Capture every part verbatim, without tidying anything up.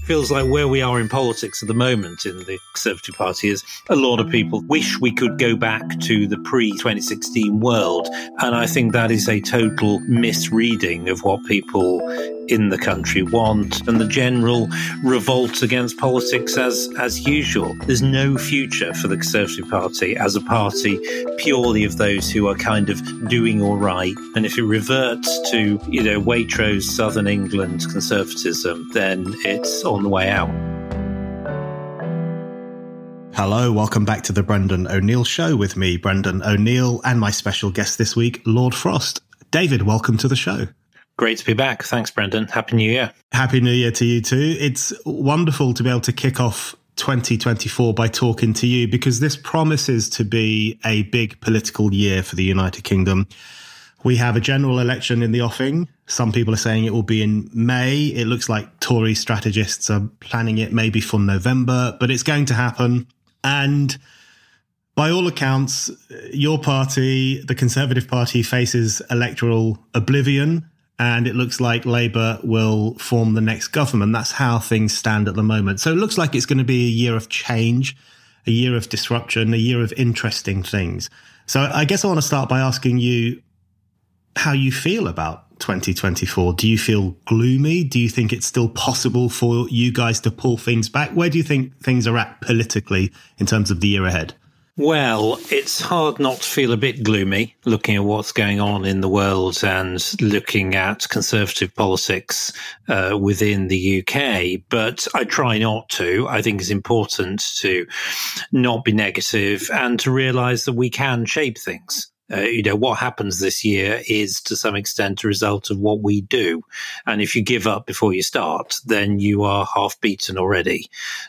Feels like where we are in politics at the moment in the Conservative Party is a lot of people wish we could go back to the pre twenty sixteen world. And I think that is a total misreading of what people in the country want and the general revolt against politics as, as usual. There's no future for the Conservative Party as a party purely of those who are kind of doing all right. And if it reverts to, you know, Waitrose, Southern England conservatism, then it's on the way out. Hello, welcome back to the Brendan O'Neill Show with me, Brendan O'Neill, and my special guest this week, Lord Frost. David, welcome to the show. Great to be back. Thanks, Brendan. Happy New Year. Happy New Year to you too. It's wonderful to be able to kick off twenty twenty-four by talking to you because this promises to be a big political year for the United Kingdom. We have a general election in the offing. Some people are saying it will be in May. It looks like Tory strategists are planning it maybe for November, but it's going to happen. And by all accounts, your party, the Conservative Party, faces electoral oblivion, and it looks like Labour will form the next government. That's how things stand at the moment. So it looks like it's going to be a year of change, a year of disruption, a year of interesting things. So I guess I want to start by asking you how you feel about twenty twenty-four. Do you feel gloomy? Do you think it's still possible for you guys to pull things back? Where do you think things are at politically in terms of the year ahead? Well, it's hard not to feel a bit gloomy looking at what's going on in the world and looking at Conservative politics uh, within the U K. But I try not to. I think it's important to not be negative and to realise that we can shape things. Uh, you know, what happens this year is to some extent a result of what we do. And if you give up before you start, then you are half beaten already.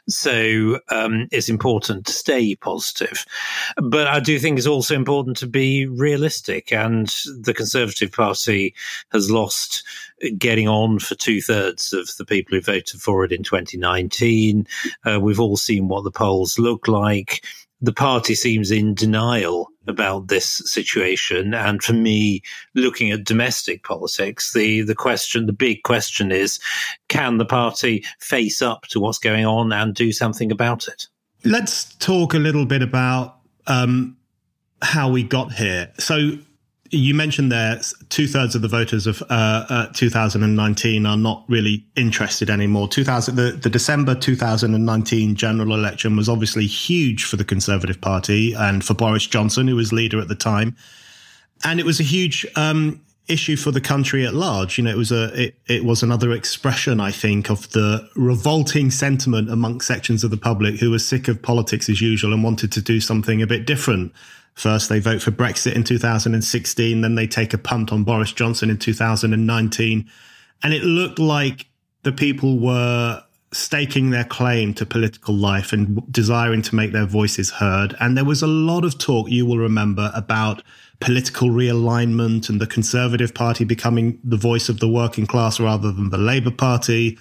So um, it's important to stay positive. But I do think it's also important to be realistic. And the Conservative Party has lost getting on for two thirds of the people who voted for it in twenty nineteen. Uh, we've all seen what the polls look like. The party seems in denial about this situation. And for me, looking at domestic politics, the, the question, the big question is, can the party face up to what's going on and do something about it? Let's talk a little bit about um, how we got here. So you mentioned there two thirds of the voters of uh, uh, two thousand nineteen are not really interested anymore. two thousand, the, the December two thousand nineteen general election was obviously huge for the Conservative Party and for Boris Johnson, who was leader at the time. And it was a huge um, issue for the country at large. You know, it was a it, it was another expression, I think, of the revolting sentiment amongst sections of the public who were sick of politics as usual and wanted to do something a bit different. First, they vote for Brexit in two thousand sixteen, then they take a punt on Boris Johnson in two thousand nineteen. And it looked like the people were staking their claim to political life and desiring to make their voices heard. And there was a lot of talk, you will remember, about political realignment and the Conservative Party becoming the voice of the working class rather than the Labour Party.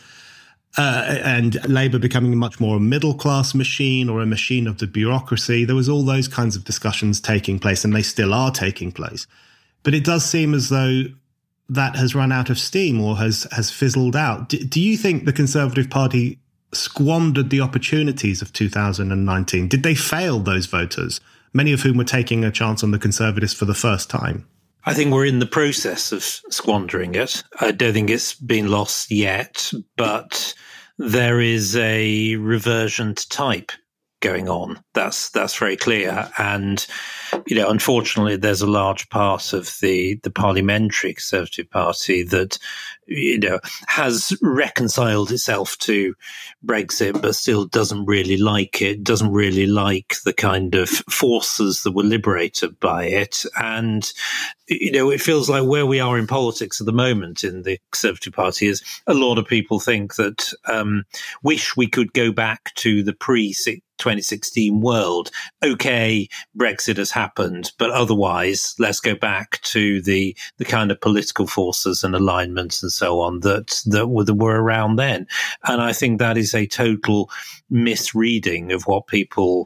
Uh, and Labour becoming much more a middle-class machine or a machine of the bureaucracy. There was all those kinds of discussions taking place, and they still are taking place. But it does seem as though that has run out of steam or has, has fizzled out. D- do you think the Conservative Party squandered the opportunities of two thousand nineteen? Did they fail those voters, many of whom were taking a chance on the Conservatives for the first time? I think we're in the process of squandering it. I don't think it's been lost yet, but there is a reversion to type going on. That's that's very clear. And, you know, unfortunately, there's a large part of the, the parliamentary Conservative Party that, you know, has reconciled itself to Brexit, but still doesn't really like it, doesn't really like the kind of forces that were liberated by it. And, you know, it feels like where we are in politics at the moment in the Conservative Party is a lot of people think that um, wish we could go back to the pre twenty sixteen world. Okay, Brexit has happened, but otherwise, let's go back to the the kind of political forces and alignments and so on that that were, that were around then. And I think that is a total misreading of what people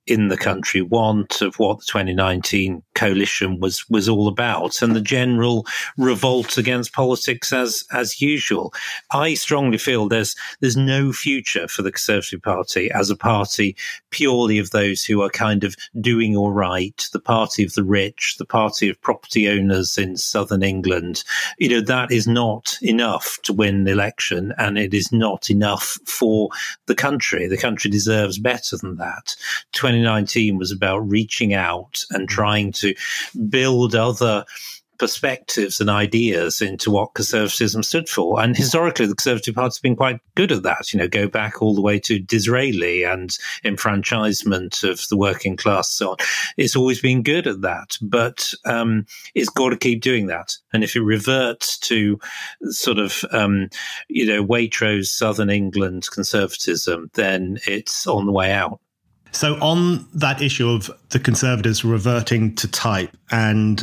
in the country want, of what the twenty nineteen coalition was was all about, and the general revolt against politics as as usual. I strongly feel there's there's no future for the Conservative Party as a party purely of those who are kind of doing all right, the party of the rich, the party of property owners in southern England. You know, that is not enough to win an election, and it is not enough for the country. The country deserves better than that. twenty nineteen was about reaching out and trying to build other perspectives and ideas into what conservatism stood for. And historically, the Conservative Party has been quite good at that. You know, go back all the way to Disraeli and enfranchisement of the working class. So on. It's always been good at that, but um, it's got to keep doing that. And if it reverts to sort of, um, you know, Waitrose, Southern England conservatism, then it's on the way out. So on that issue of the Conservatives reverting to type and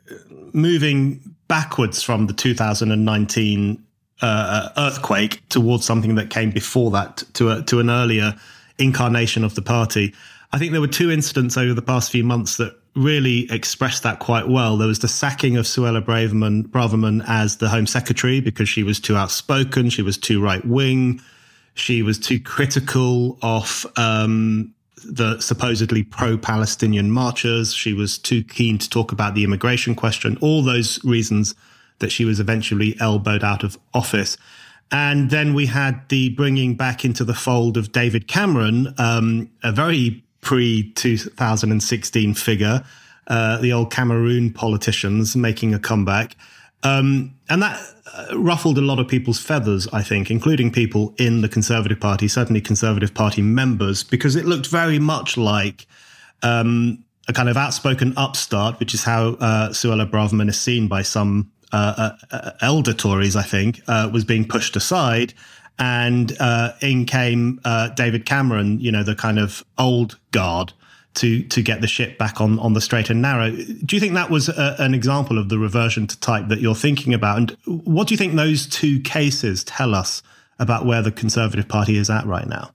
moving backwards from the two thousand nineteen uh, earthquake towards something that came before that, to a, to an earlier incarnation of the party, I think there were two incidents over the past few months that really expressed that quite well. There was the sacking of Suella Braverman, Braverman as the Home Secretary because she was too outspoken, she was too right-wing, she was too critical of um the supposedly pro-Palestinian marchers. She was too keen to talk about the immigration question, all those reasons that she was eventually elbowed out of office. And then we had the bringing back into the fold of David Cameron, um, a very pre two thousand sixteen figure, uh, the old Cameroon politicians making a comeback. Um, and that ruffled a lot of people's feathers, I think, including people in the Conservative Party, certainly Conservative Party members, because it looked very much like um, a kind of outspoken upstart, which is how uh, Suella Braverman is seen by some uh, uh, elder Tories, I think, uh, was being pushed aside. And uh, in came uh, David Cameron, you know, the kind of old guard, to to get the ship back on, on the straight and narrow. Do you think that was a, an example of the reversion to type that you're thinking about? And what do you think those two cases tell us about where the Conservative Party is at right now?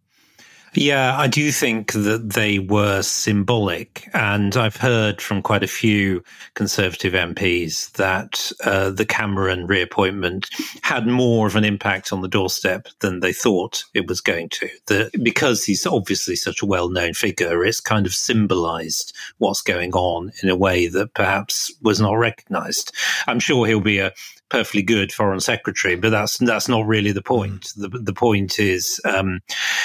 Yeah, I do think that they were symbolic. And I've heard from quite a few Conservative M Ps that uh, the Cameron reappointment had more of an impact on the doorstep than they thought it was going to. The, because he's obviously such a well-known figure, it's kind of symbolised what's going on in a way that perhaps was not recognised. I'm sure he'll be a perfectly good foreign secretary, but that's that's not really the point. Mm. The the point is, um,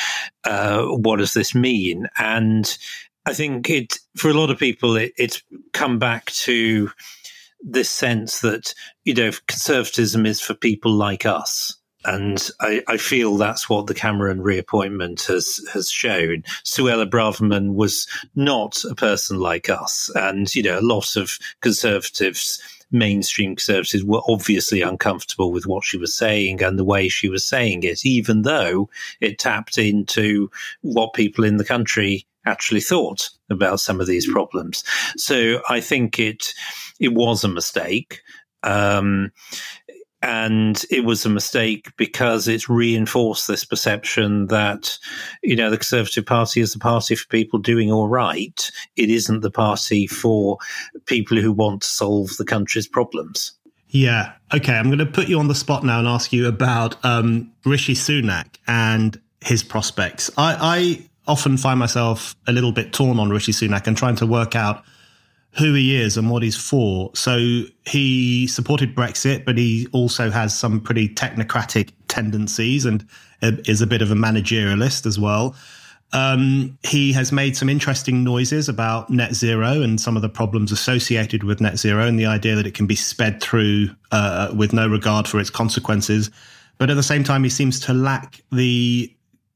uh, what does this mean? And I think it for a lot of people, it, it's come back to this sense that, you know, conservatism is for people like us. And I, I feel that's what the Cameron reappointment has, has shown. Suella Braverman was not a person like us. And, you know, a lot of conservatives, mainstream conservatives, were obviously uncomfortable with what she was saying and the way she was saying it, even though it tapped into what people in the country actually thought about some of these problems. So I think it it was a mistake. Um, And it was a mistake because it's reinforced this perception that, you know, the Conservative Party is the party for people doing all right. It isn't the party for people who want to solve the country's problems. Yeah. Okay. I'm going to put you on the spot now and ask you about um, Rishi Sunak and his prospects. I, I often find myself a little bit torn on Rishi Sunak and trying to work out who he is and what he's for. So he supported Brexit, but he also has some pretty technocratic tendencies and is a bit of a managerialist as well. Um, he has made some interesting noises about net zero and some of the problems associated with net zero and the idea that it can be sped through uh, with no regard for its consequences. But at the same time, he seems to lack the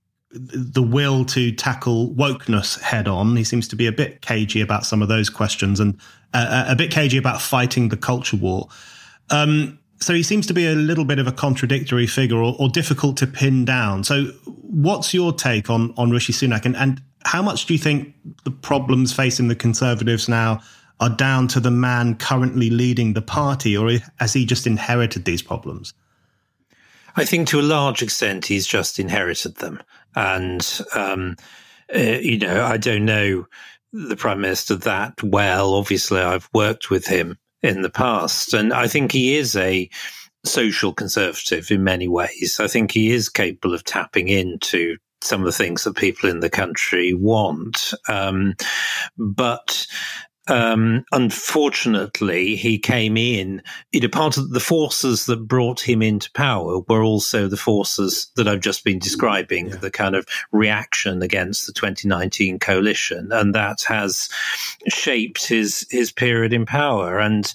the will to tackle wokeness head on. He seems to be a bit cagey about some of those questions and uh, a bit cagey about fighting the culture war. Um, so he seems to be a little bit of a contradictory figure or, or difficult to pin down. So what's your take on, on Rishi Sunak? And, and how much do you think the problems facing the Conservatives now are down to the man currently leading the party, or has he just inherited these problems? I think to a large extent he's just inherited them. And um, uh, you know, I don't know the Prime Minister that well. Obviously, I've worked with him in the past, and I think he is a social conservative in many ways. I think he is capable of tapping into some of the things that people in the country want. Um, but um, unfortunately, he came in, you know, part of the forces that brought him into power were also the forces that I've just been describing, yeah. the kind of reaction against the twenty nineteen coalition. And that has shaped his, his period in power. And,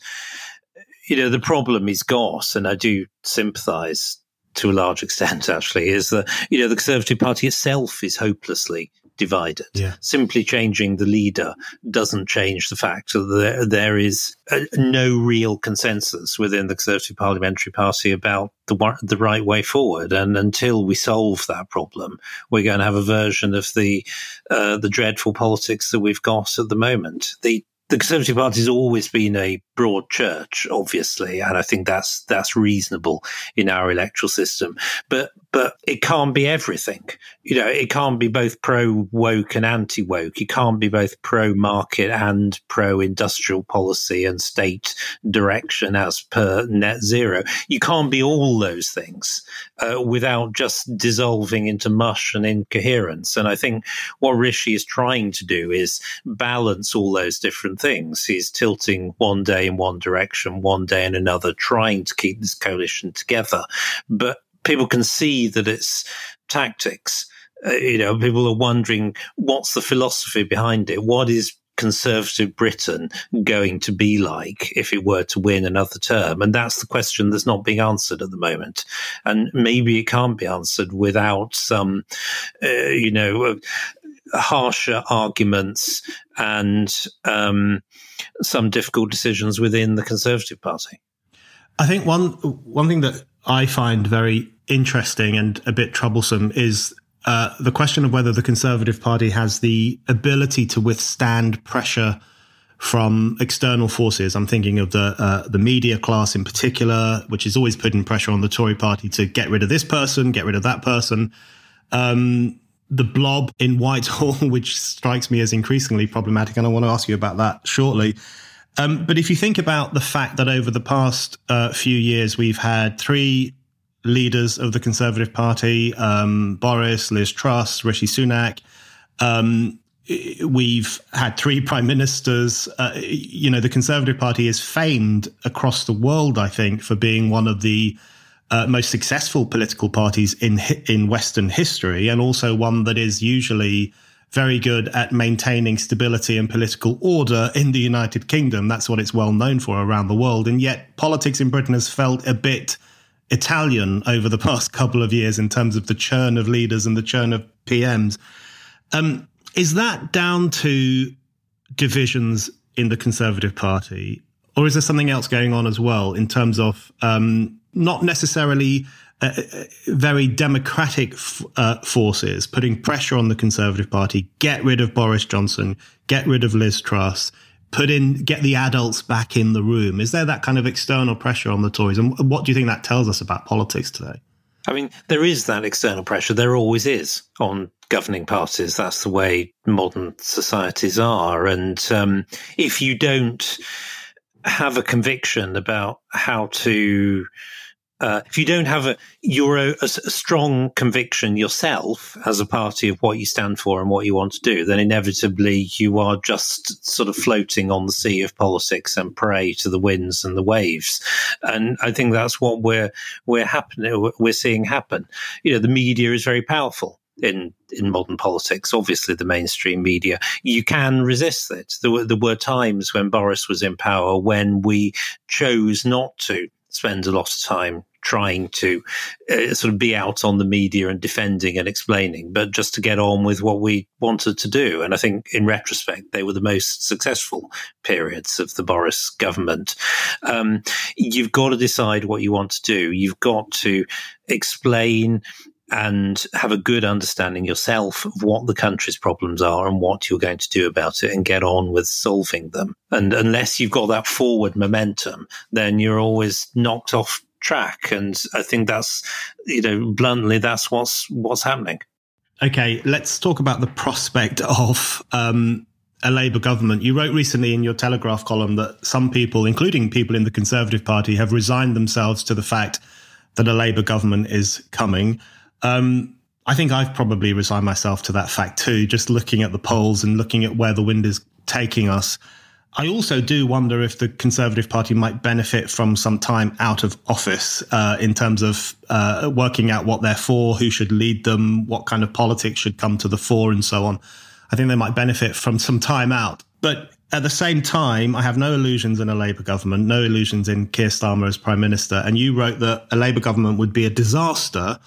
you know, the problem he's got, and I do sympathise to a large extent, actually, is that, you know, the Conservative Party itself is hopelessly divided. Yeah. Simply changing the leader doesn't change the fact that there, there is a, no real consensus within the Conservative Parliamentary Party about the, the right way forward. And until we solve that problem, we're going to have a version of the uh, the dreadful politics that we've got at the moment. The The Conservative Party has always been a broad church, obviously, and I think that's that's reasonable in our electoral system. But but it can't be everything. You know, it can't be both pro-woke and anti-woke. It can't be both pro-market and pro-industrial policy and state direction as per net zero. You can't be all those things uh, without just dissolving into mush and incoherence. And I think what Rishi is trying to do is balance all those different things. He's tilting one day in one direction, one day in another, trying to keep this coalition together. But people can see that it's tactics. Uh, you know, people are wondering, what's the philosophy behind it? What is Conservative Britain going to be like if it were to win another term? And that's the question that's not being answered at the moment. And maybe it can't be answered without some, uh, you know, uh, harsher arguments and um, some difficult decisions within the Conservative Party. I think one one thing that I find very interesting and a bit troublesome is uh, the question of whether the Conservative Party has the ability to withstand pressure from external forces. I'm thinking of the uh, the media class in particular, which is always putting pressure on the Tory party to get rid of this person, get rid of that person. Um, the blob in Whitehall, which strikes me as increasingly problematic, and I want to ask you about that shortly. Um, but if you think about the fact that over the past uh, few years, we've had three leaders of the Conservative Party, um, Boris, Liz Truss, Rishi Sunak. Um, we've had three prime ministers. Uh, you know, the Conservative Party is famed across the world, I think, for being one of the Uh, most successful political parties in in Western history, and also one that is usually very good at maintaining stability and political order in the United Kingdom. That's what it's well known for around the world. And yet politics in Britain has felt a bit Italian over the past couple of years in terms of the churn of leaders and the churn of P Ms. Um, is that down to divisions in the Conservative Party, or is there something else going on as well in terms of um, not necessarily uh, very democratic f- uh, forces putting pressure on the Conservative Party, get rid of Boris Johnson, get rid of Liz Truss, put in, get the adults back in the room? Is there that kind of external pressure on the Tories? And what do you think that tells us about politics today? I mean, there is that external pressure. There always is on governing parties. That's the way modern societies are. And um, if you don't have a conviction about how to Uh, if you don't have a, your, a, a strong conviction yourself as a party of what you stand for and what you want to do, then inevitably you are just sort of floating on the sea of politics and prey to the winds and the waves. And I think that's what we're we're happening. We're seeing happen. You know, the media is very powerful in in modern politics. Obviously, the mainstream media. You can resist it. There were there were times when Boris was in power when we chose not to spend a lot of time trying to uh, sort of be out on the media and defending and explaining, but just to get on with what we wanted to do. And I think in retrospect, they were the most successful periods of the Boris government. Um, you've got to decide what you want to do. You've got to explain and have a good understanding yourself of what the country's problems are and what you're going to do about it, and get on with solving them. And unless you've got that forward momentum, then you're always knocked off track. And I think that's, you know, bluntly, that's what's what's happening. Okay, let's talk about the prospect of um, a Labour government. You wrote recently in your Telegraph column that some people, including people in the Conservative Party, have resigned themselves to the fact that a Labour government is coming. Um, I think I've probably resigned myself to that fact too, just looking at the polls and looking at where the wind is taking us. I also do wonder if the Conservative Party might benefit from some time out of office uh, in terms of uh, working out what they're for, who should lead them, what kind of politics should come to the fore, and so on. I think they might benefit from some time out. But at the same time, I have no illusions in a Labour government, no illusions in Keir Starmer as Prime Minister. And you wrote that a Labour government would be a disaster.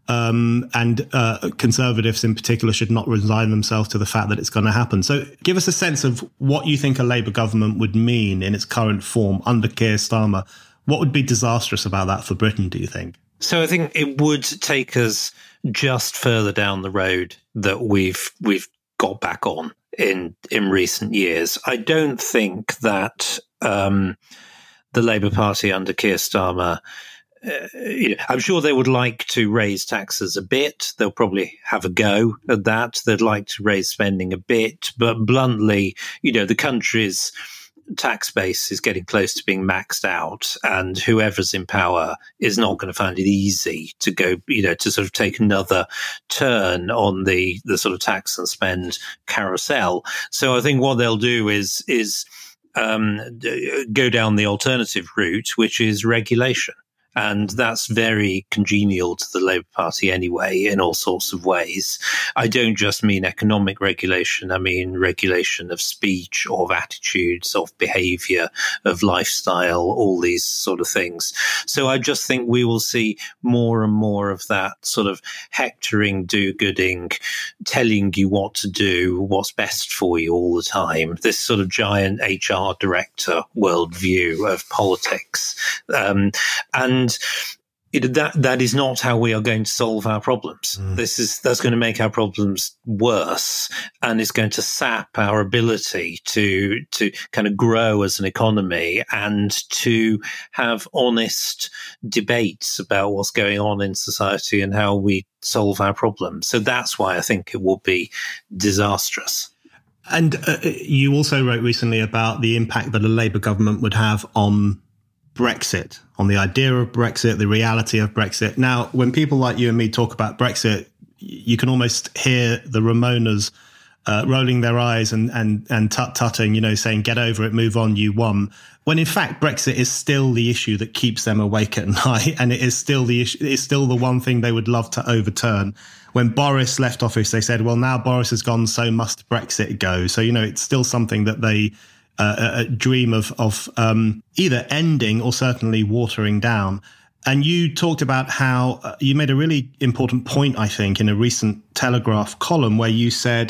Um, and uh, Conservatives in particular should not resign themselves to the fact that it's going to happen. So give us a sense of what you think a Labour government would mean in its current form under Keir Starmer. What would be disastrous about that for Britain, do you think? So I think it would take us just further down the road that we've we've got back on in in recent years. I don't think that um, the Labour Party under Keir Starmer, Uh, you know, I'm sure they would like to raise taxes a bit. They'll probably have a go at that. They'd like to raise spending a bit. But bluntly, you know, the country's tax base is getting close to being maxed out, and whoever's in power is not going to find it easy to go, you know, to sort of take another turn on the, the sort of tax and spend carousel. So I think what they'll do is, is um, go down the alternative route, which is regulation. And that's very congenial to the Labour Party anyway, in all sorts of ways. I don't just mean economic regulation. I mean regulation of speech, of attitudes, of behaviour, of lifestyle, all these sort of things. So I just think we will see more and more of that sort of hectoring, do-gooding, telling you what to do, what's best for you all the time. This sort of giant H R director worldview of politics. Um, and And it, that that is not how we are going to solve our problems. Mm. This is that's going to make our problems worse, and it's going to sap our ability to to kind of grow as an economy and to have honest debates about what's going on in society and how we solve our problems. So that's why I think it will be disastrous. And uh, you also wrote recently about the impact that a Labour government would have on Brexit, on the idea of Brexit, the reality of Brexit. Now, when people like you and me talk about Brexit, you can almost hear the Ramonas uh, rolling their eyes and and and tut-tutting, you know, saying, get over it, move on, you won. When in fact, Brexit is still the issue that keeps them awake at night, and it is still the issue, it's still the one thing they would love to overturn. When Boris left office, they said, well, now Boris has gone, so must Brexit go. So, you know, it's still something that they Uh, a dream of of um, either ending or certainly watering down. And you talked about how uh, you made a really important point, I think, in a recent Telegraph column where you said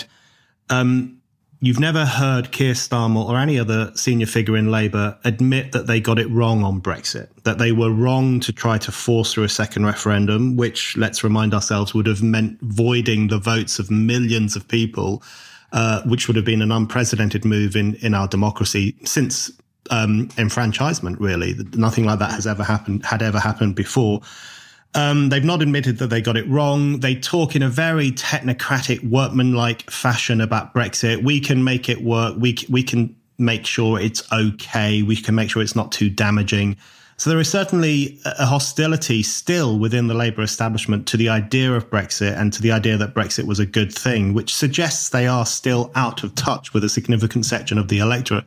um, you've never heard Keir Starmer or any other senior figure in Labour admit that they got it wrong on Brexit, that they were wrong to try to force through a second referendum, which, let's remind ourselves, would have meant voiding the votes of millions of people. Uh, which would have been an unprecedented move in, in our democracy since um, enfranchisement, really. Nothing like that has ever happened, had ever happened before. Um, they've not admitted that they got it wrong. They talk in a very technocratic, workmanlike fashion about Brexit. We can make it work. We, we can make sure it's okay. We can make sure it's not too damaging. So there is certainly a hostility still within the Labour establishment to the idea of Brexit and to the idea that Brexit was a good thing, which suggests they are still out of touch with a significant section of the electorate.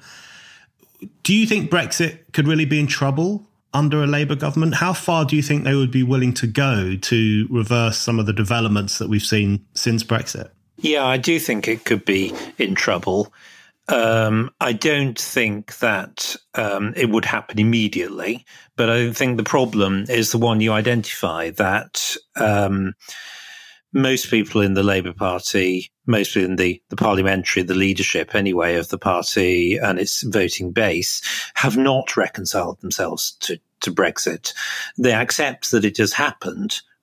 Do you think Brexit could really be in trouble under a Labour government? How far do you think they would be willing to go to reverse some of the developments that we've seen since Brexit? Yeah, I do think it could be in trouble. Um, I don't think that um, it would happen immediately, but I think the problem is the one you identify, that um, most people in the Labour Party, mostly in the, the parliamentary, the leadership anyway of the party and its voting base, have not reconciled themselves to, to Brexit. They accept that it has happened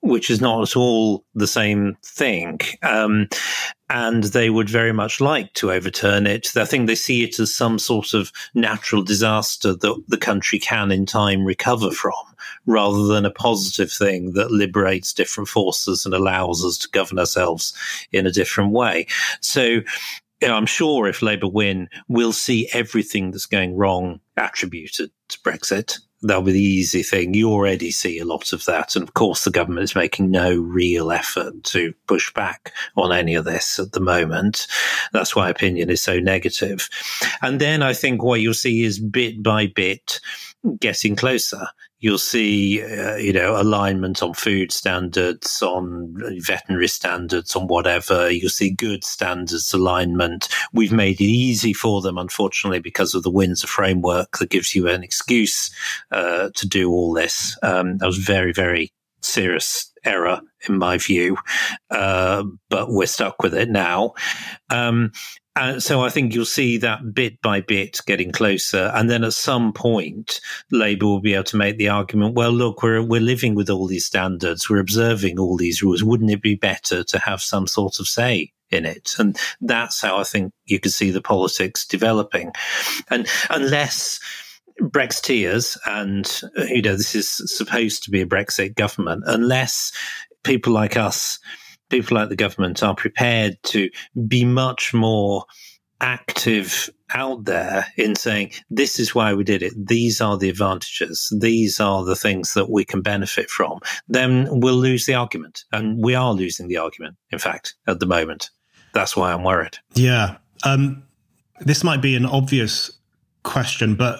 which is not at all the same thing. Um, and they would very much like to overturn it. I think they see it as some sort of natural disaster that the country can in time recover from, rather than a positive thing that liberates different forces and allows us to govern ourselves in a different way. So, you know, I'm sure if Labour win, we'll see everything that's going wrong attributed to Brexit. That'll be the easy thing. You already see a lot of that. And of course, the government is making no real effort to push back on any of this at the moment. That's why opinion is so negative. And then I think what you'll see is bit by bit getting closer. You'll see, uh, you know, alignment on food standards, on veterinary standards, on whatever. You'll see good standards alignment. We've made it easy for them, unfortunately, because of the Windsor framework that gives you an excuse uh, to do all this. Um, that was very, very serious error in my view, uh, but we're stuck with it now. Um, And so I think you'll see that bit by bit getting closer. And then at some point, Labour will be able to make the argument, well, look, we're, we're living with all these standards. We're observing all these rules. Wouldn't it be better to have some sort of say in it? And that's how I think you can see the politics developing. And unless Brexiteers, and, you know, this is supposed to be a Brexit government, unless people like us, people like the government are prepared to be much more active out there in saying, this is why we did it. These are the advantages. These are the things that we can benefit from. Then we'll lose the argument. And we are losing the argument, in fact, at the moment. That's why I'm worried. Yeah. Um, this might be an obvious question, but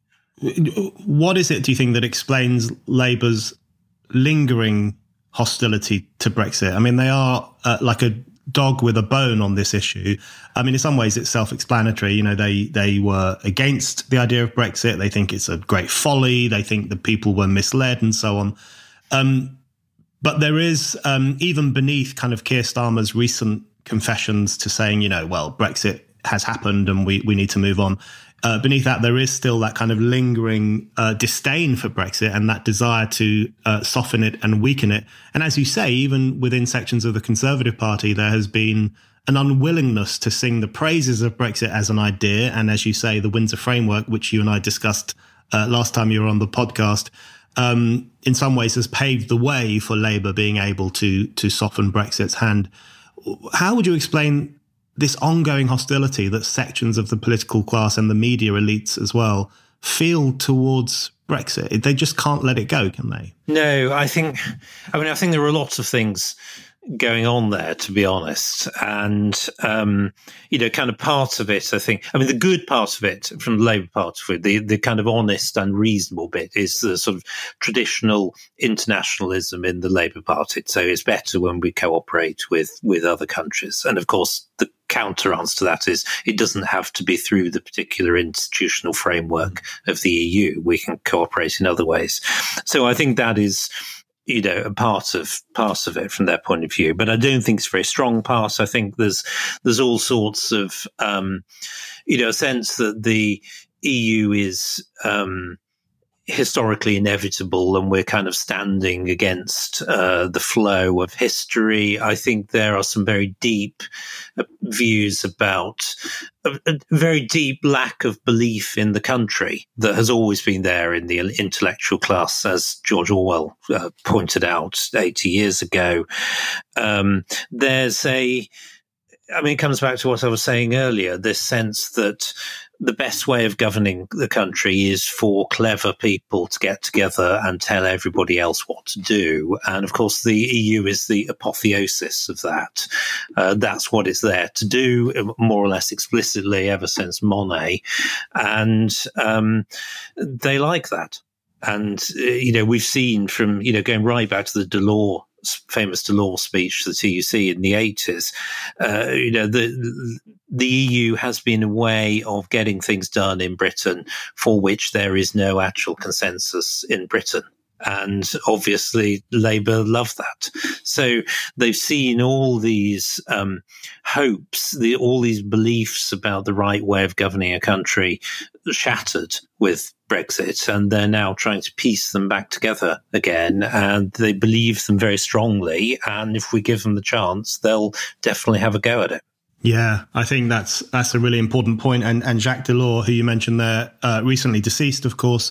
what is it, do you think, that explains Labour's lingering hostility to Brexit? I mean, they are uh, like a dog with a bone on this issue. I mean, in some ways it's self-explanatory. You know, they, they were against the idea of Brexit. They think it's a great folly. They think the people were misled and so on. Um, but there is, um, even beneath kind of Keir Starmer's recent confessions to saying, you know, well, Brexit has happened and we, we need to move on. Uh, beneath that, there is still that kind of lingering uh, disdain for Brexit and that desire to uh, soften it and weaken it. And as you say, even within sections of the Conservative Party, there has been an unwillingness to sing the praises of Brexit as an idea. And as you say, the Windsor Framework, which you and I discussed uh, last time you were on the podcast, um, in some ways has paved the way for Labour being able to to soften Brexit's hand. How would you explain this ongoing hostility that sections of the political class and the media elites as well feel towards Brexit? They just can't let it go, can they? No, I think, I mean, I think there are lots of things going on there, to be honest. And, um, you know, kind of part of it, I think, I mean, the good part of it from the Labour Party, the, the kind of honest and reasonable bit is the sort of traditional internationalism in the Labour Party. So it's better when we cooperate with, with other countries. And of course, the counter answer to that is it doesn't have to be through the particular institutional framework of the E U. We can cooperate in other ways. So I think that is, you know, a part of part of it from their point of view, but I don't think it's a very strong part. I think there's there's all sorts of, um, you know, a sense that the E U is um, historically inevitable, and we're kind of standing against uh, the flow of history. I think there are some very deep uh, views about a, a very deep lack of belief in the country that has always been there in the intellectual class, as George Orwell uh, pointed out eighty years ago. Um, there's a, I mean, it comes back to what I was saying earlier, this sense that the best way of governing the country is for clever people to get together and tell everybody else what to do. And of course, the E U is the apotheosis of that. Uh, that's what it's there to do, more or less explicitly, ever since Monet. And um, they like that. And, uh, you know, we've seen from, you know, going right back to the Delors famous Delors speech to the T U C in the eighties, uh, you know, the the E U has been a way of getting things done in Britain for which there is no actual consensus in Britain. And obviously Labour love that. So they've seen all these um, hopes, the, all these beliefs about the right way of governing a country shattered with Brexit, and they're now trying to piece them back together again, and they believe them very strongly, and if we give them the chance, they'll definitely have a go at it. Yeah, I think that's that's a really important point. And, and Jacques Delors, who you mentioned there, uh, recently deceased, of course,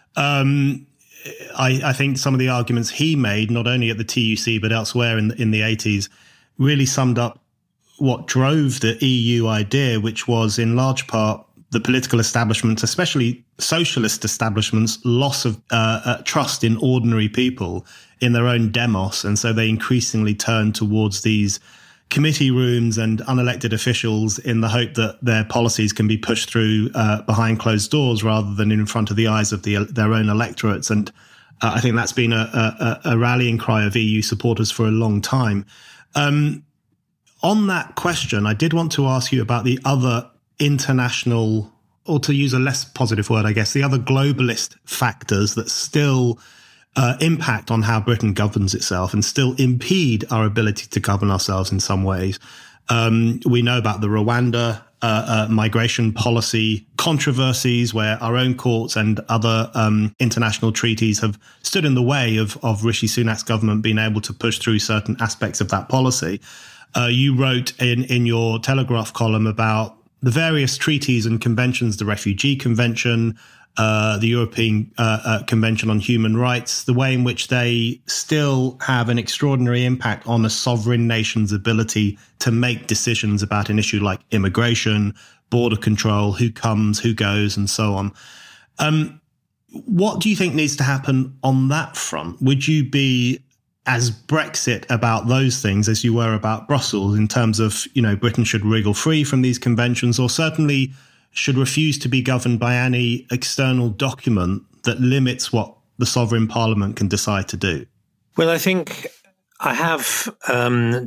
um, I, I think some of the arguments he made, not only at the T U C but elsewhere in the, in the eighties, really summed up what drove the E U idea, which was in large part the political establishment, especially socialist establishments, loss of uh, uh, trust in ordinary people, in their own demos. And so they increasingly turned towards these committee rooms and unelected officials in the hope that their policies can be pushed through uh, behind closed doors rather than in front of the eyes of the, their own electorates. And uh, I think that's been a, a, a rallying cry of E U supporters for a long time. Um, on that question, I did want to ask you about the other international, or to use a less positive word, I guess, the other globalist factors that still uh, impact on how Britain governs itself and still impede our ability to govern ourselves in some ways. Um, we know about the Rwanda uh, uh, migration policy controversies, where our own courts and other um, international treaties have stood in the way of, of Rishi Sunak's government being able to push through certain aspects of that policy. Uh, you wrote in, in your Telegraph column about the various treaties and conventions, the Refugee Convention, uh, the European uh, uh, Convention on Human Rights, the way in which they still have an extraordinary impact on a sovereign nation's ability to make decisions about an issue like immigration, border control, who comes, who goes, and so on. Um, what do you think needs to happen on that front? Would you be as Brexit about those things as you were about Brussels, in terms of, you know, Britain should wriggle free from these conventions, or certainly should refuse to be governed by any external document that limits what the sovereign parliament can decide to do? Well, I think I have um,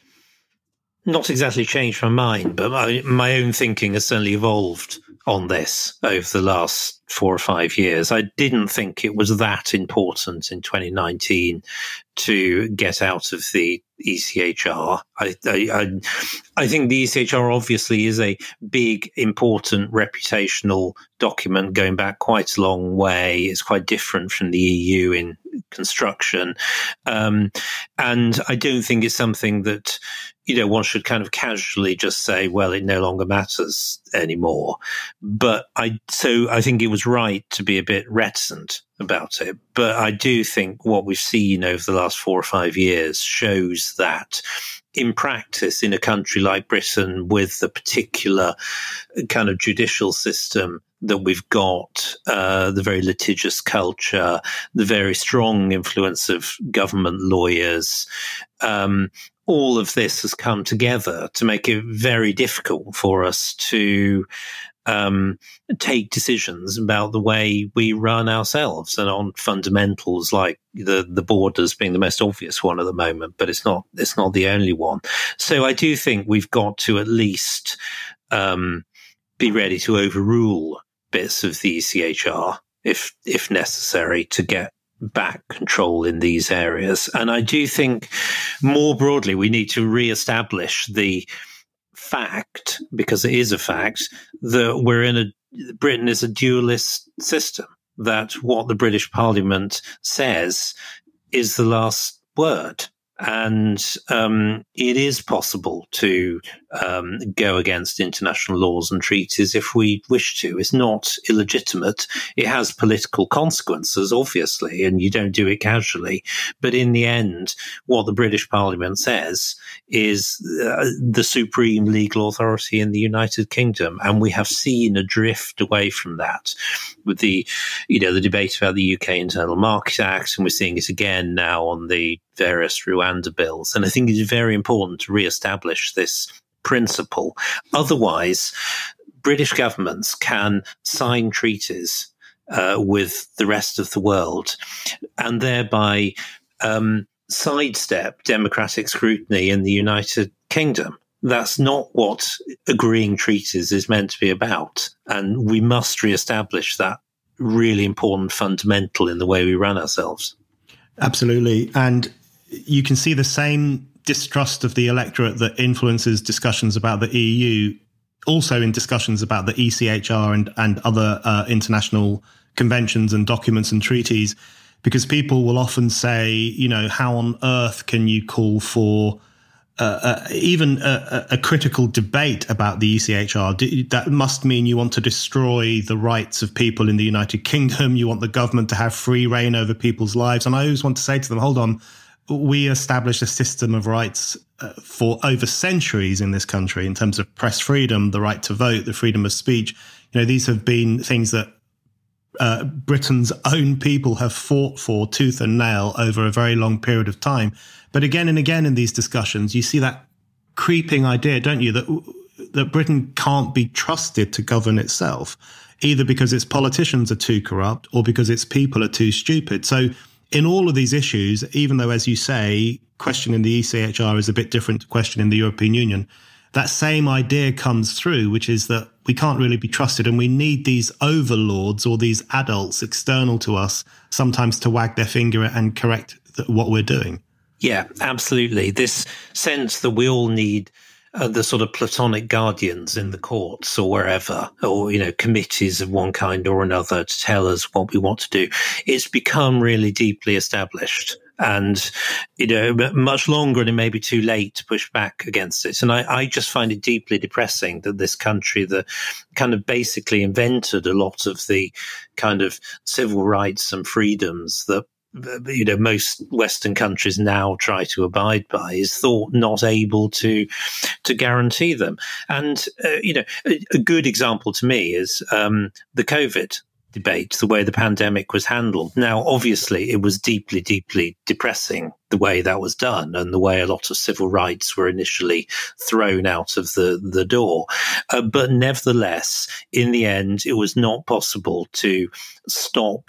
not exactly changed my mind, but my, my own thinking has certainly evolved on this over the last four or five years. I didn't think it was that important in twenty nineteen to get out of the E C H R. I, I, I think the E C H R obviously is a big, important reputational document going back quite a long way. It's quite different from the E U in construction. Um, and I don't think it's something that, you know, one should kind of casually just say, well, it no longer matters anymore. But I, so I think it was right to be a bit reticent about it. But I do think what we've seen over the last four or five years shows that in practice, in a country like Britain, with the particular kind of judicial system that we've got, uh, the very litigious culture, the very strong influence of government lawyers, um, all of this has come together to make it very difficult for us to um, take decisions about the way we run ourselves, and on fundamentals like the the borders being the most obvious one at the moment, but it's not it's not the only one. So I do think we've got to at least um, be ready to overrule bits of the E C H R if if necessary to get back control in these areas. And I do think more broadly we need to re-establish the fact, because it is a fact, that we're in a Britain is a dualist system, that what the British Parliament says is the last word. And um, it is possible to um, go against international laws and treaties if we wish to. It's not illegitimate. It has political consequences, obviously, and you don't do it casually. But in the end, what the British Parliament says is uh, the supreme legal authority in the United Kingdom. And we have seen a drift away from that with the, you know, the debate about the U K Internal Market Act, and we're seeing it again now on the various Rwanda bills. And I think it's very important to re-establish this principle. Otherwise, British governments can sign treaties uh, with the rest of the world and thereby um, sidestep democratic scrutiny in the United Kingdom. That's not what agreeing treaties is meant to be about. And we must re-establish that really important fundamental in the way we run ourselves. Absolutely. And you can see the same distrust of the electorate that influences discussions about the E U, also in discussions about the E C H R and, and other uh, international conventions and documents and treaties, because people will often say, you know, how on earth can you call for uh, uh, even a, a critical debate about the E C H R? That must mean you want to destroy the rights of people in the United Kingdom. You want the government to have free reign over people's lives. And I always want to say to them, hold on, we established a system of rights uh, for over centuries in this country in terms of press freedom, the right to vote, the freedom of speech. You know, these have been things that uh, Britain's own people have fought for tooth and nail over a very long period of time. But again and again in these discussions, you see that creeping idea, don't you, that that Britain can't be trusted to govern itself, either because its politicians are too corrupt or because its people are too stupid. So in all of these issues, even though, as you say, questioning the E C H R is a bit different to questioning the European Union, that same idea comes through, which is that we can't really be trusted and we need these overlords or these adults external to us sometimes to wag their finger and correct what we're doing. Yeah, absolutely. This sense that we all need uh, the sort of platonic guardians in the courts or wherever, or, you know, committees of one kind or another to tell us what we want to do. It's become really deeply established. And, you know, much longer and it may be too late to push back against it. And I, I just find it deeply depressing that this country that kind of basically invented a lot of the kind of civil rights and freedoms that, you know, most Western countries now try to abide by is thought not able to to guarantee them. And, uh, you know, a, a good example to me is um, the COVID debate, the way the pandemic was handled. Now, obviously, it was deeply, deeply depressing the way that was done and the way a lot of civil rights were initially thrown out of the, the door. Uh, but nevertheless, in the end, it was not possible to stop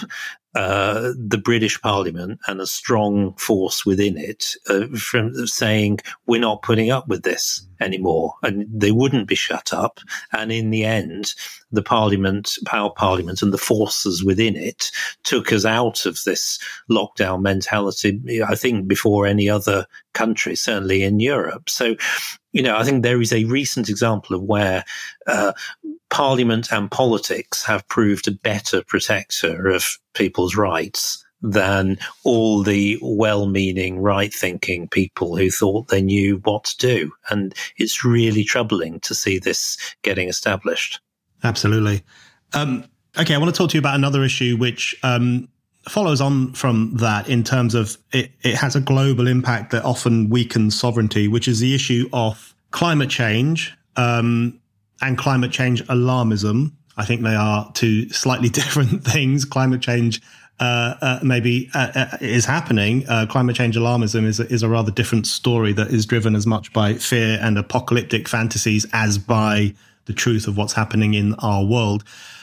Uh, the British Parliament and a strong force within it uh, from saying, we're not putting up with this anymore. And they wouldn't be shut up. And in the end, the Parliament, our Parliament and the forces within it took us out of this lockdown mentality, I think, before any other country, certainly in Europe. So, you know, I think there is a recent example of where uh, Parliament and politics have proved a better protector of people's rights than all the well-meaning, right-thinking people who thought they knew what to do. And it's really troubling to see this getting established. Absolutely. Um, okay, I want to talk to you about another issue which um, follows on from that in terms of it, it has a global impact that often weakens sovereignty, which is the issue of climate change um, and climate change alarmism. I think they are two slightly different things. Climate change uh, uh, maybe uh, uh, is happening. Uh, climate change alarmism is, is a rather different story that is driven as much by fear and apocalyptic fantasies as by the truth of what's happening in our world.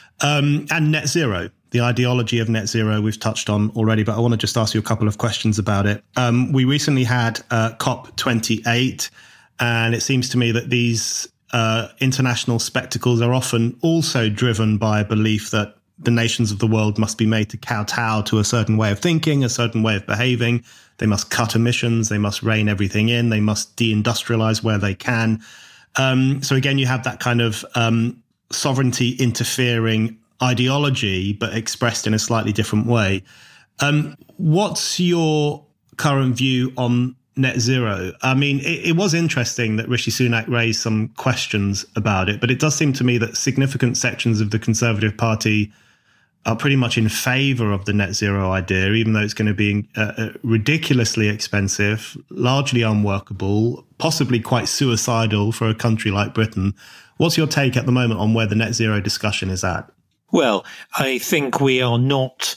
Um, and net zero, the ideology of net zero we've touched on already, but I want to just ask you a couple of questions about it. Um, we recently had uh, COP twenty-eight, and it seems to me that these uh, international spectacles are often also driven by a belief that the nations of the world must be made to kowtow to a certain way of thinking, a certain way of behaving. They must cut emissions. They must rein everything in. They must deindustrialize where they can. Um, so again, you have that kind of um, sovereignty interfering ideology, but expressed in a slightly different way. Um, what's your current view on net zero? I mean, it, it was interesting that Rishi Sunak raised some questions about it, but it does seem to me that significant sections of the Conservative Party are pretty much in favour of the net zero idea, even though it's going to be uh, ridiculously expensive, largely unworkable, possibly quite suicidal for a country like Britain. What's your take at the moment on where the net zero discussion is at? Well, I think we are not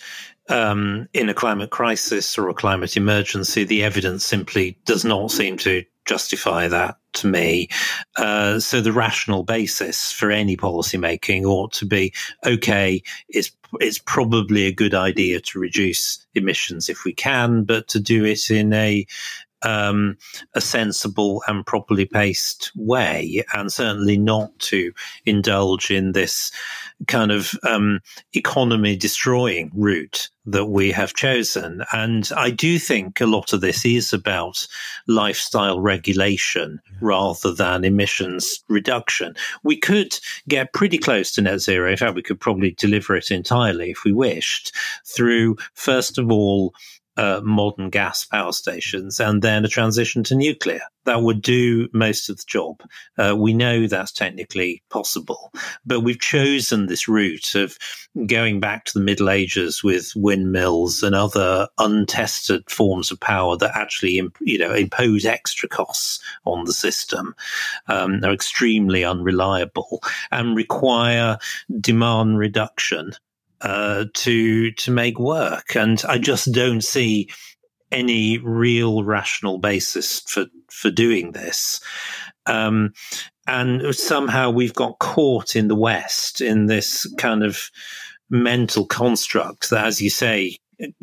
um, in a climate crisis or a climate emergency. The evidence simply does not seem to justify that to me. Uh, so the rational basis for any policy making ought to be, okay, it's, it's probably a good idea to reduce emissions if we can, but to do it in a um, a sensible and properly paced way, and certainly not to indulge in this kind of um, economy destroying route that we have chosen. And I do think a lot of this is about lifestyle regulation rather than emissions reduction. We could get pretty close to net zero. In fact, we could probably deliver it entirely if we wished through, first of all, Uh, modern gas power stations, and then a transition to nuclear. That would do most of the job. Uh, we know that's technically possible, but we've chosen this route of going back to the Middle Ages with windmills and other untested forms of power that actually, you know, impose extra costs on the system. Um, they're extremely unreliable and require demand reduction Uh, to to make work, and I just don't see any real rational basis for for doing this. Um, and somehow we've got caught in the West in this kind of mental construct that, as you say,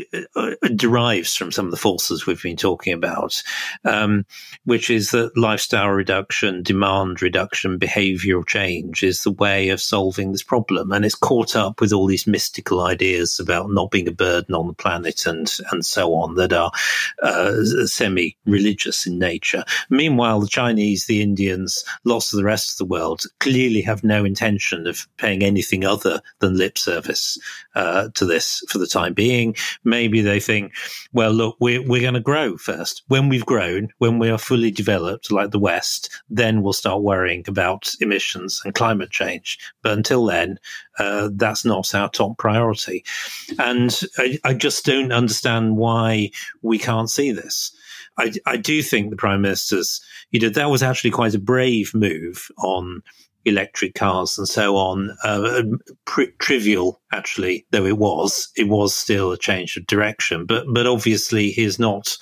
derives from some of the forces we've been talking about, um, which is that lifestyle reduction, demand reduction, behavioral change is the way of solving this problem. And it's caught up with all these mystical ideas about not being a burden on the planet and, and so on that are uh, semi-religious in nature. Meanwhile, the Chinese, the Indians, lots of the rest of the world clearly have no intention of paying anything other than lip service uh, to this for the time being. Maybe they think, well, look, we're, we're going to grow first. When we've grown, when we are fully developed like the West, then we'll start worrying about emissions and climate change. But until then, uh, that's not our top priority. And I, I just don't understand why we can't see this. I, I do think the Prime Minister's, you know, that was actually quite a brave move on electric cars and so on, uh, pr- trivial actually, though it was, it was still a change of direction. But but obviously he's not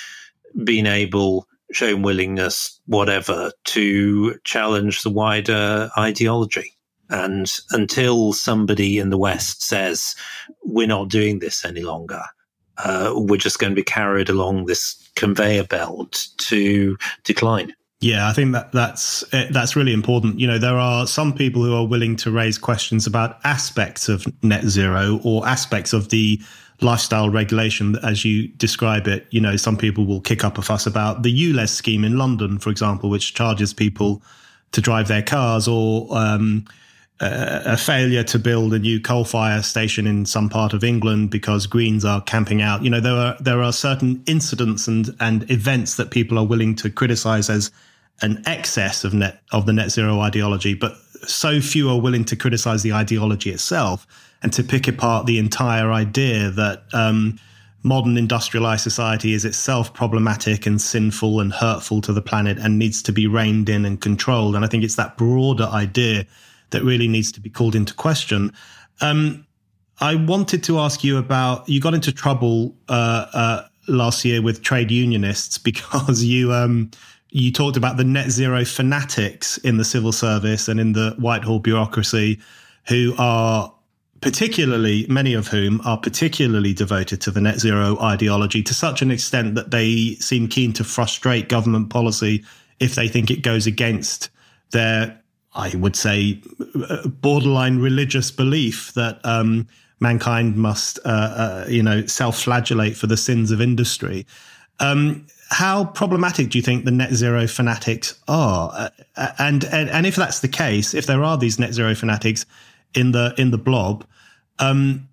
been able, shown willingness, whatever, to challenge the wider ideology. And until somebody in the West says, we're not doing this any longer, uh, we're just going to be carried along this conveyor belt to decline. Yeah, I think that that's that's really important. You know, there are some people who are willing to raise questions about aspects of net zero or aspects of the lifestyle regulation, as you describe it. You know, some people will kick up a fuss about the U L E Z scheme in London, for example, which charges people to drive their cars, or um, a, a failure to build a new coal fire station in some part of England because Greens are camping out. You know, there are there are certain incidents and and events that people are willing to criticize as an excess of net of the net zero ideology, but so few are willing to criticize the ideology itself and to pick apart the entire idea that um, modern industrialized society is itself problematic and sinful and hurtful to the planet and needs to be reined in and controlled. And I think it's that broader idea that really needs to be called into question. Um, I wanted to ask you about, you got into trouble uh, uh, last year with trade unionists because you um, you talked about the net zero fanatics in the civil service and in the Whitehall bureaucracy, who are particularly, many of whom are particularly devoted to the net zero ideology to such an extent that they seem keen to frustrate government policy if they think it goes against their, I would say, borderline religious belief that um, mankind must, uh, uh, you know, self-flagellate for the sins of industry. Um, how problematic do you think the net zero fanatics are? Uh, and, and and if that's the case, if there are these net zero fanatics in the in the blob, um,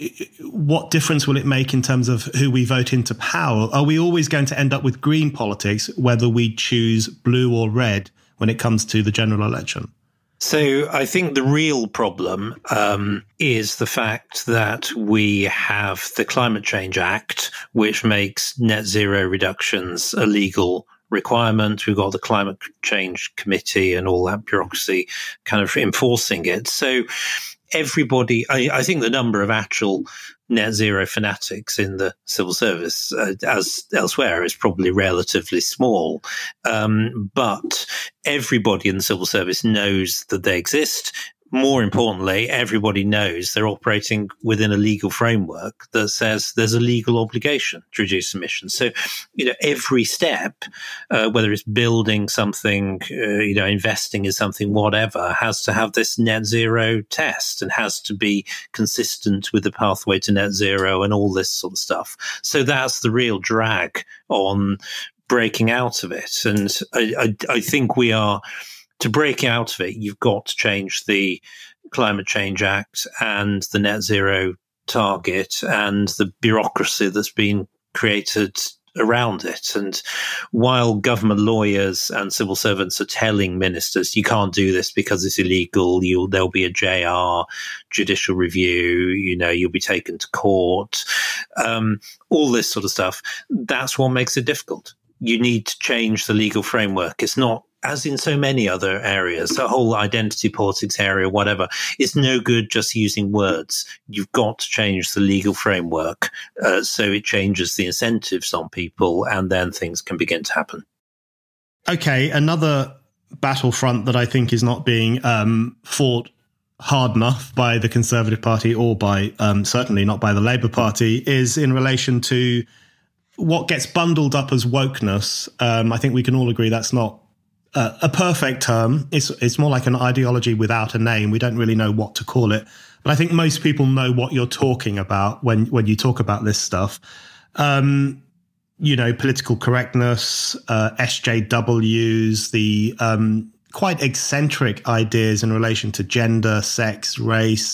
what difference will it make in terms of who we vote into power? Are we always going to end up with green politics, whether we choose blue or red when it comes to the general election? So I think the real problem um, is the fact that we have the Climate Change Act, which makes net zero reductions a legal requirement. We've got the Climate Change Committee and all that bureaucracy kind of enforcing it. So everybody, I, I think the number of actual net zero fanatics in the civil service, uh, as elsewhere, is probably relatively small. Um, but everybody in the civil service knows that they exist. more importantly, everybody knows they're operating within a legal framework that says there's a legal obligation to reduce emissions. So, you know, every step, uh, whether it's building something, uh, you know, investing in something, whatever, has to have this net zero test and has to be consistent with the pathway to net zero and all this sort of stuff. So that's the real drag on breaking out of it. And I, I, I think we are... To break out of it, you've got to change the Climate Change Act and the net zero target and the bureaucracy that's been created around it. And while government lawyers and civil servants are telling ministers, you can't do this because it's illegal, you'll, there'll be a J R, judicial review, you know, you'll be taken to court, um, all this sort of stuff, that's what makes it difficult. You need to change the legal framework. It's not, as in so many other areas, the whole identity politics area, whatever, it's no good just using words. You've got to change the legal framework uh, so it changes the incentives on people, and then things can begin to happen. Okay, another battlefront that I think is not being um, fought hard enough by the Conservative Party or by, um, certainly not by the Labour Party, is in relation to what gets bundled up as wokeness. Um, I think we can all agree that's not Uh, a perfect term. It's it's more like an ideology without a name. We don't really know what to call it. But I think most people know what you're talking about when, when you talk about this stuff. Um, you know, political correctness, uh, S J Ws, the um, quite eccentric ideas in relation to gender, sex, race,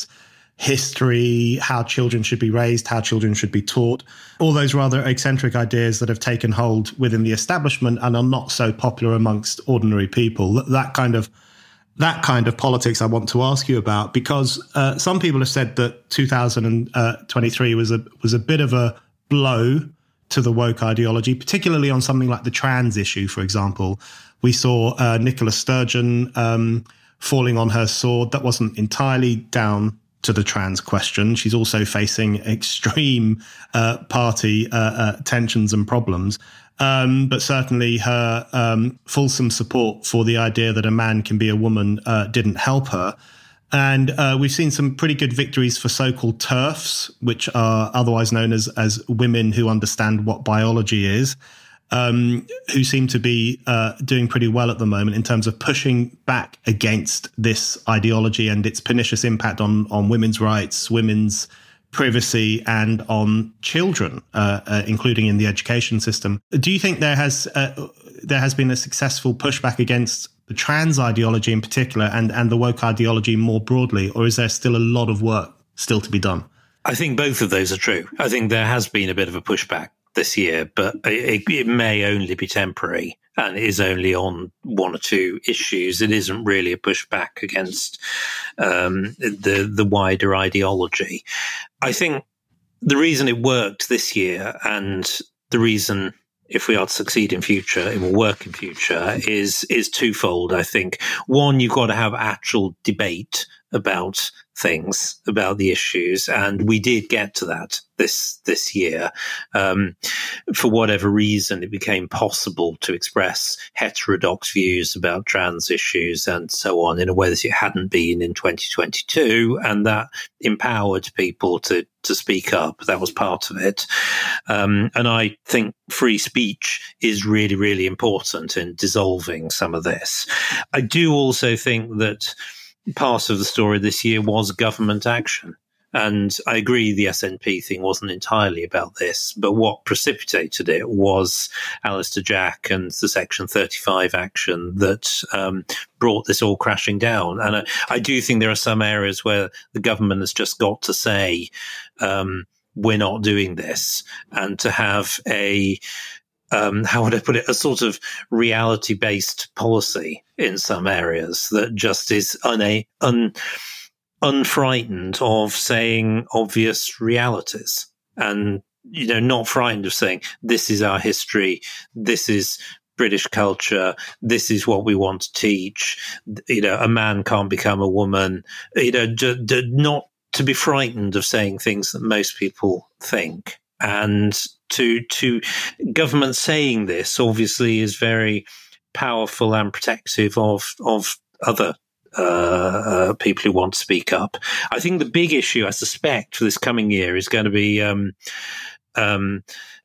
history, how children should be raised, how children should be taught, all those rather eccentric ideas that have taken hold within the establishment and are not so popular amongst ordinary people. That kind of that kind of politics I want to ask you about, because uh, some people have said that two thousand twenty-three was a was a bit of a blow to the woke ideology, particularly on something like the trans issue, for example. We saw uh, Nicola Sturgeon um, falling on her sword. That wasn't entirely down to the trans question. She's also facing extreme uh, party uh, uh, tensions and problems. Um, but certainly her um, fulsome support for the idea that a man can be a woman uh, didn't help her. And uh, we've seen some pretty good victories for so-called TERFs, which are otherwise known as, as women who understand what biology is, um, who seem to be uh, doing pretty well at the moment in terms of pushing back against this ideology and its pernicious impact on, on women's rights, women's privacy, and on children, uh, uh, including in the education system. Do you think there has uh, there has been a successful pushback against the trans ideology in particular and, and the woke ideology more broadly, or is there still a lot of work still to be done? I think both of those are true. I think there has been a bit of a pushback this year, but it, it may only be temporary and is only on one or two issues. It isn't really a pushback against um, the the wider ideology. I think the reason it worked this year, and the reason, if we are to succeed in future, it will work in future, is is twofold, I think. One, you've got to have actual debate about things, about the issues, and we did get to that this this year. Um, for whatever reason, it became possible to express heterodox views about trans issues and so on in a way that it hadn't been in twenty twenty-two, and that empowered people to to speak up. That was part of it. Um, and I think free speech is really, really important in dissolving some of this. I do also think that part of the story this year was government action. And I agree the S N P thing wasn't entirely about this, but what precipitated it was Alistair Jack and the Section thirty-five action that um, brought this all crashing down. And I, I do think there are some areas where the government has just got to say, um, we're not doing this, and to have a Um, how would I put it, a sort of reality-based policy in some areas that just is una- un- unfrightened of saying obvious realities, and, you know, not frightened of saying, this is our history, this is British culture, this is what we want to teach, you know, a man can't become a woman, you know, d- d- not to be frightened of saying things that most people think. And to to government saying this obviously is very powerful and protective of of other uh, people who want to speak up. I think the big issue, I suspect, for this coming year is going to be um, um,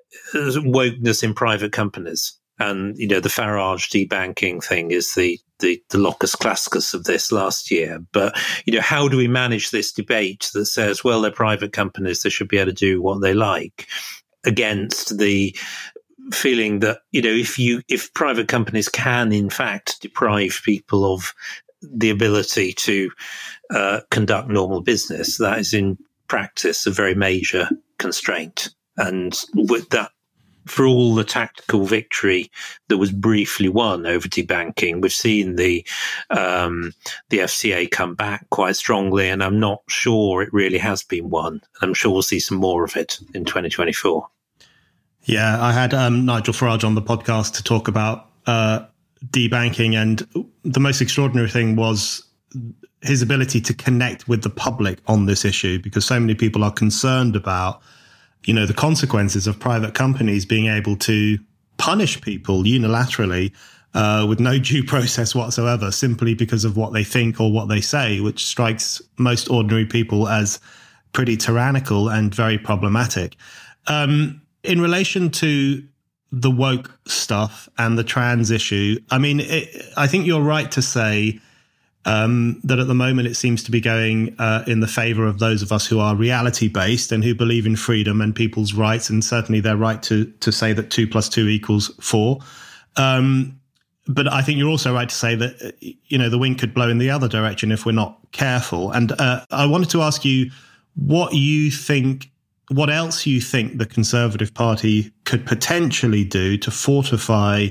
wokeness in private companies. And, you know, the Farage debanking thing is the, the, the locus classicus of this last year. But, you know, how do we manage this debate that says, well, they're private companies, they should be able to do what they like, against the feeling that, you know, if you, if private companies can, in fact, deprive people of the ability to uh, conduct normal business, that is in practice a very major constraint. And with that, for all the tactical victory that was briefly won over debanking, we've seen the um, the F C A come back quite strongly, and I'm not sure it really has been won. I'm sure we'll see some more of it in twenty twenty-four. Yeah, I had um, Nigel Farage on the podcast to talk about uh, debanking, and the most extraordinary thing was his ability to connect with the public on this issue, because so many people are concerned about, you know, the consequences of private companies being able to punish people unilaterally uh, with no due process whatsoever, simply because of what they think or what they say, which strikes most ordinary people as pretty tyrannical and very problematic. Um, in relation to the woke stuff and the trans issue, I mean, it, I think you're right to say Um, that at the moment it seems to be going uh, in the favor of those of us who are reality based and who believe in freedom and people's rights, and certainly their right to to say that two plus two equals four. Um, but I think you're also right to say that, you know, the wind could blow in the other direction if we're not careful. And uh, I wanted to ask you what you think, what else you think the Conservative Party could potentially do to fortify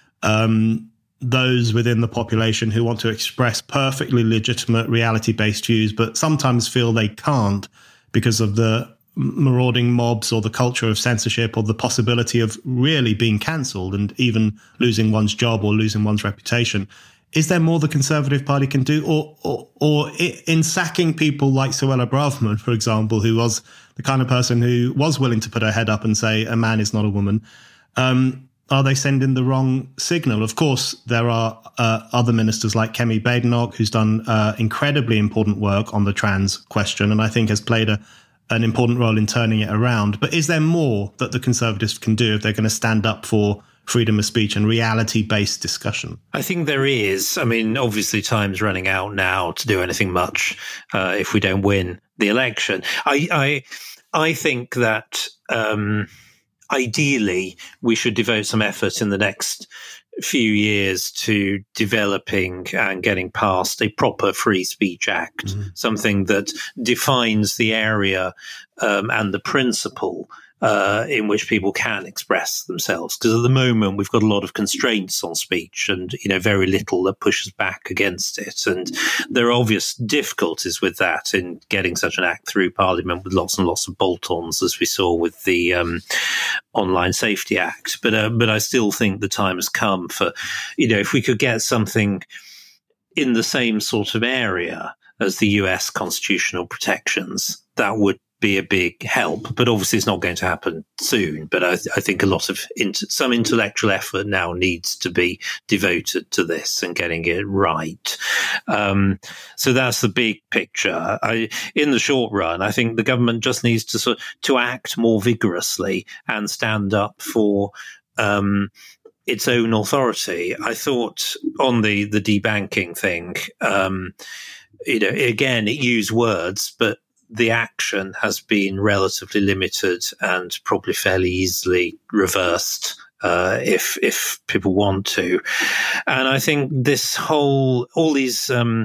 um those within the population who want to express perfectly legitimate reality-based views, but sometimes feel they can't because of the marauding mobs or the culture of censorship or the possibility of really being cancelled and even losing one's job or losing one's reputation. Is there more the Conservative Party can do? Or, or, or in sacking people like Suella Braverman, for example, who was the kind of person who was willing to put her head up and say a man is not a woman, um, are they sending the wrong signal? Of course, there are uh, other ministers like Kemi Badenoch, who's done uh, incredibly important work on the trans question, and I think has played a, an important role in turning it around. But is there more that the Conservatives can do if they're going to stand up for freedom of speech and reality-based discussion? I think there is. I mean, obviously time's running out now to do anything much uh, if we don't win the election. I I, I think that Um, ideally, we should devote some effort in the next few years to developing and getting past a proper free speech act, mm-hmm. something that defines the area um, and the principle uh, in which people can express themselves. Because at the moment, we've got a lot of constraints on speech and, you know, very little that pushes back against it. And there are obvious difficulties with that in getting such an act through Parliament with lots and lots of bolt-ons, as we saw with the um, Online Safety Act. But, uh, but I still think the time has come for, you know, if we could get something in the same sort of area as the U S constitutional protections, that would be a big help. But obviously it's not going to happen soon. But I, I think a lot of int- some intellectual effort now needs to be devoted to this and getting it right. Um, so that's the big picture. I, in the short run, I think the government just needs to sort to act more vigorously and stand up for um, its own authority. I thought on the the debanking thing, um, you know, again, it used words, but the action has been relatively limited and probably fairly easily reversed uh, if if people want to. And I think this whole, all these um,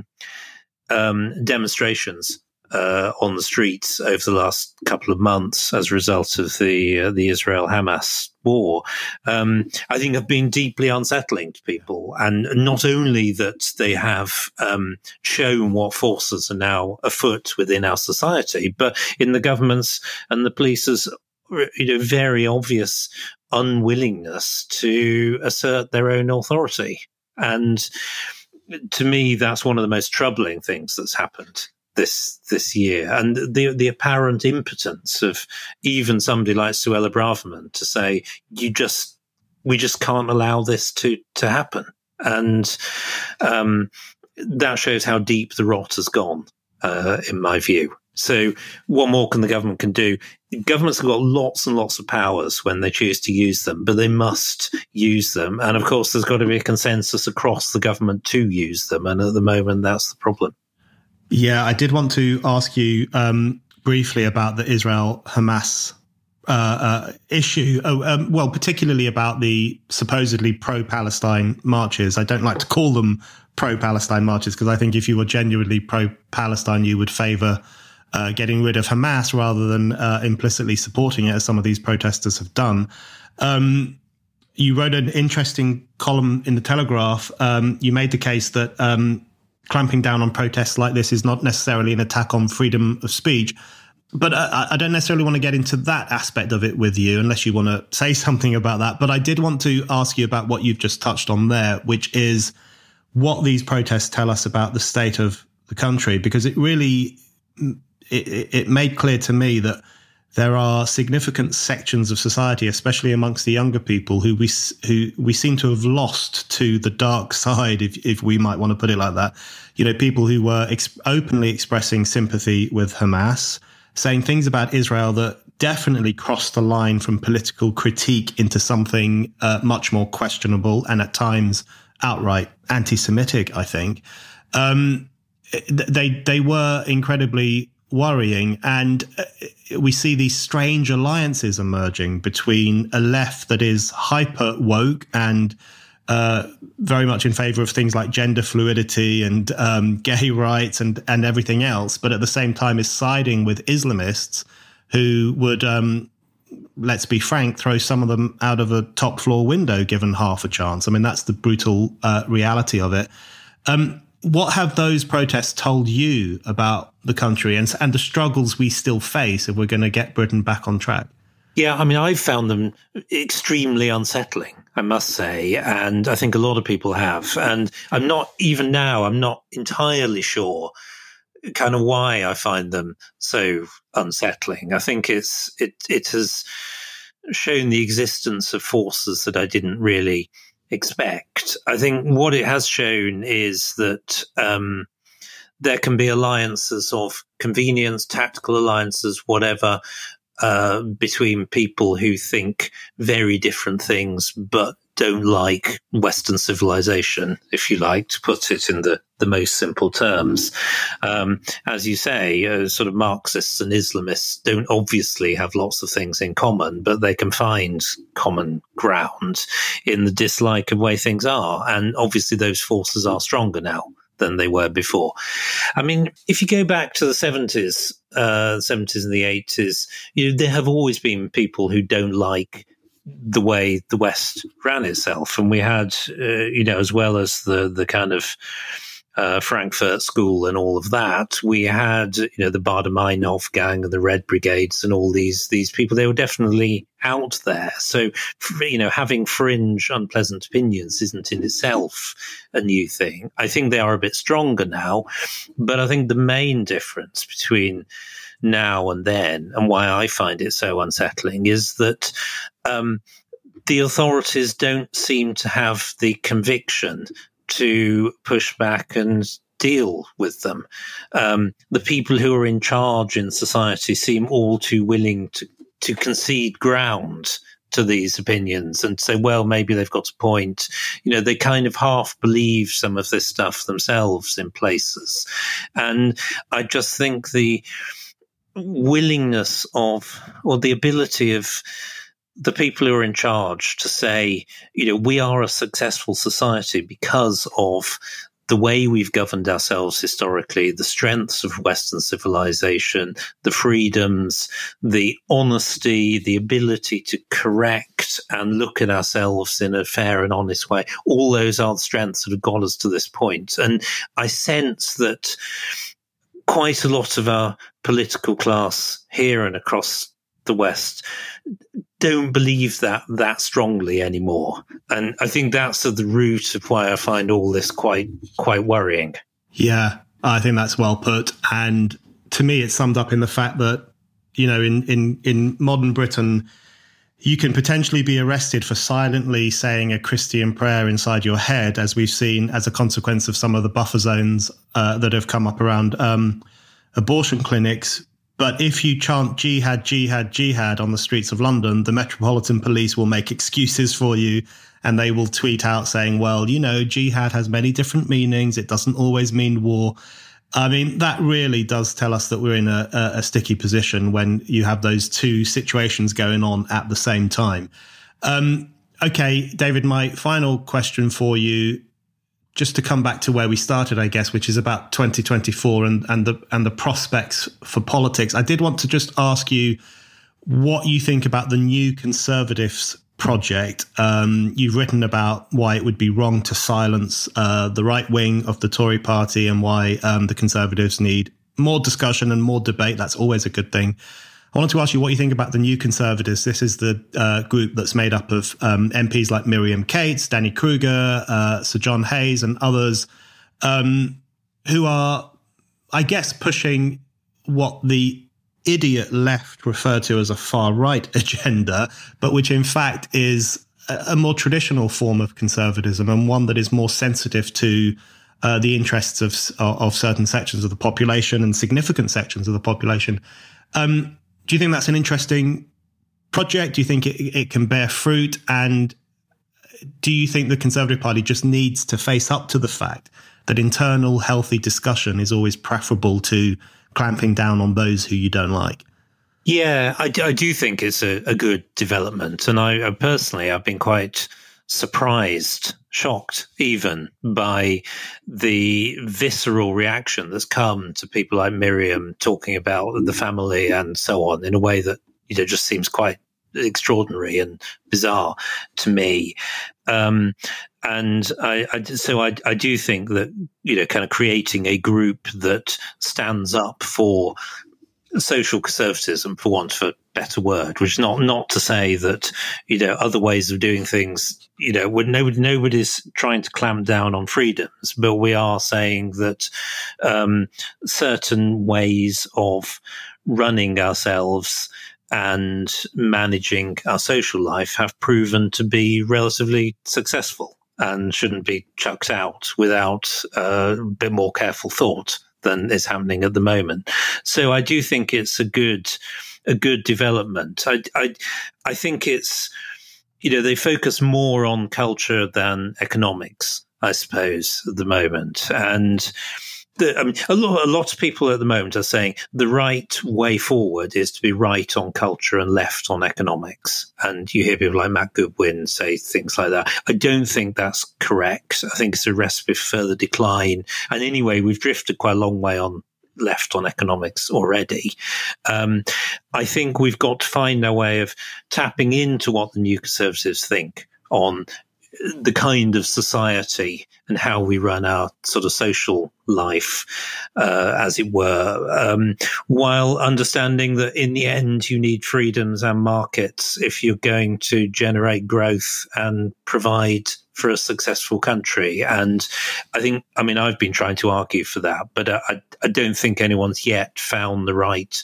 um, demonstrations uh, on the streets over the last couple of months as a result of the uh, the Israel-Hamas war, um, I think have been deeply unsettling to people. And not only that they have um, shown what forces are now afoot within our society, but in the government's and the police's, you know, very obvious unwillingness to assert their own authority. And to me, that's one of the most troubling things that's happened this this year, and the the apparent impotence of even somebody like Suella Braverman to say, you just we just can't allow this to to happen. And um that shows how deep the rot has gone, uh, in my view. So what more can the government can do? Governments have got lots and lots of powers when they choose to use them, but they must use them. And of course, there's got to be a consensus across the government to use them. And at the moment, that's the problem. Yeah, I did want to ask you um, briefly about the Israel-Hamas uh, uh, issue. Oh, um, well, particularly about the supposedly pro-Palestine marches. I don't like to call them pro-Palestine marches because I think if you were genuinely pro-Palestine, you would favour uh, getting rid of Hamas rather than uh, implicitly supporting it, as some of these protesters have done. Um, you wrote an interesting column in the Telegraph. Um, you made the case that um, clamping down on protests like this is not necessarily an attack on freedom of speech. But I, I don't necessarily want to get into that aspect of it with you, unless you want to say something about that. But I did want to ask you about what you've just touched on there, which is what these protests tell us about the state of the country, because it really it, it made clear to me that there are significant sections of society, especially amongst the younger people, who we who we seem to have lost to the dark side, if if we might want to put it like that. You know, people who were ex- openly expressing sympathy with Hamas, saying things about Israel that definitely crossed the line from political critique into something uh, much more questionable and at times outright anti-Semitic, I think. Um, they they were incredibly worrying, and we see these strange alliances emerging between a left that is hyper woke and uh, very much in favor of things like gender fluidity and um, gay rights and, and everything else, but at the same time is siding with Islamists who would, um, let's be frank, throw some of them out of a top floor window given half a chance. I mean, that's the brutal uh, reality of it. Um, what have those protests told you about the country and, and the struggles we still face if we're going to get Britain back on track? Yeah, I mean, I've found them extremely unsettling, I must say, and I think a lot of people have. And I'm not, even now, I'm not entirely sure kind of why I find them so unsettling. I think it's it it has shown the existence of forces that I didn't really expect. I think what it has shown is that um, there can be alliances of convenience, tactical alliances, whatever, uh, between people who think very different things, but don't like Western civilization, if you like, to put it in the, the most simple terms. Um, as you say, uh, sort of Marxists and Islamists don't obviously have lots of things in common, but they can find common ground in the dislike of the way things are. And obviously those forces are stronger now than they were before. I mean, if you go back to the seventies, uh, seventies and the eighties, you know, there have always been people who don't like the way the West ran itself. And we had, uh, you know, as well as the, the kind of uh, Frankfurt School and all of that, we had, you know, the Baader-Meinhof gang and the Red Brigades and all these, these people. They were definitely out there. So, you know, having fringe, unpleasant opinions isn't in itself a new thing. I think they are a bit stronger now, but I think the main difference between now and then, and why I find it so unsettling, is that um, the authorities don't seem to have the conviction to push back and deal with them. Um, the people who are in charge in society seem all too willing to, to concede ground to these opinions and say, well, maybe they've got a point. You know, they kind of half believe some of this stuff themselves in places. And I just think the willingness of, or the ability of the people who are in charge to say, you know, we are a successful society because of the way we've governed ourselves historically, the strengths of Western civilization, the freedoms, the honesty, the ability to correct and look at ourselves in a fair and honest way. All those are the strengths that have got us to this point. And I sense that quite a lot of our political class here and across the West don't believe that that strongly anymore. And I think that's at the root of why I find all this quite quite worrying. Yeah, I think that's well put. And to me, it's summed up in the fact that, you know, in, in, in modern Britain, you can potentially be arrested for silently saying a Christian prayer inside your head, as we've seen as a consequence of some of the buffer zones uh, that have come up around um, abortion clinics. But if you chant jihad, jihad, jihad on the streets of London, the Metropolitan Police will make excuses for you, and they will tweet out saying, well, you know, jihad has many different meanings. It doesn't always mean war. I mean, that really does tell us that we're in a, a sticky position when you have those two situations going on at the same time. Um, okay, David, my final question for you, just to come back to where we started, I guess, which is about twenty twenty-four and, and the and the prospects for politics. I did want to just ask you what you think about the New Conservatives project. Um, you've written about why it would be wrong to silence uh, the right wing of the Tory party and why um, the Conservatives need more discussion and more debate. That's always a good thing. I wanted to ask you what you think about the New Conservatives. This is the uh, group that's made up of um, M Ps like Miriam Cates, Danny Kruger, uh, Sir John Hayes and others um, who are, I guess, pushing what the idiot left refer to as a far-right agenda, but which in fact is a more traditional form of conservatism and one that is more sensitive to uh, the interests of of certain sections of the population and significant sections of the population. Um, do you think that's an interesting project? Do you think it, it can bear fruit? And do you think the Conservative Party just needs to face up to the fact that internal healthy discussion is always preferable to clamping down on those who you don't like? Yeah, I, I do think it's a, a good development. And I, I personally, I've been quite surprised, shocked even, by the visceral reaction that's come to people like Miriam talking about the family and so on in a way that, you know, just seems quite extraordinary and bizarre to me. Um, and I, I so I, I do think that, you know, kind of creating a group that stands up for social conservatism, for want of a better word, which is not not to say that, you know, other ways of doing things, you know, when nobody, nobody's trying to clamp down on freedoms, but we are saying that um, certain ways of running ourselves and managing our social life have proven to be relatively successful and shouldn't be chucked out without uh, a bit more careful thought than is happening at the moment. So I do think it's a good, a good development. I, I, I think it's, you know, they focus more on culture than economics, I suppose, at the moment. And the, I mean, a lot, a lot of people at the moment are saying the right way forward is to be right on culture and left on economics. And you hear people like Matt Goodwin say things like that. I don't think that's correct. I think it's a recipe for further decline. And anyway, we've drifted quite a long way on left on economics already. Um, I think we've got to find a way of tapping into what the New Conservatives think on the kind of society and how we run our sort of social life, uh, as it were, um, while understanding that in the end you need freedoms and markets if you're going to generate growth and provide for a successful country. And I think, I mean, I've been trying to argue for that, but I, I don't think anyone's yet found the right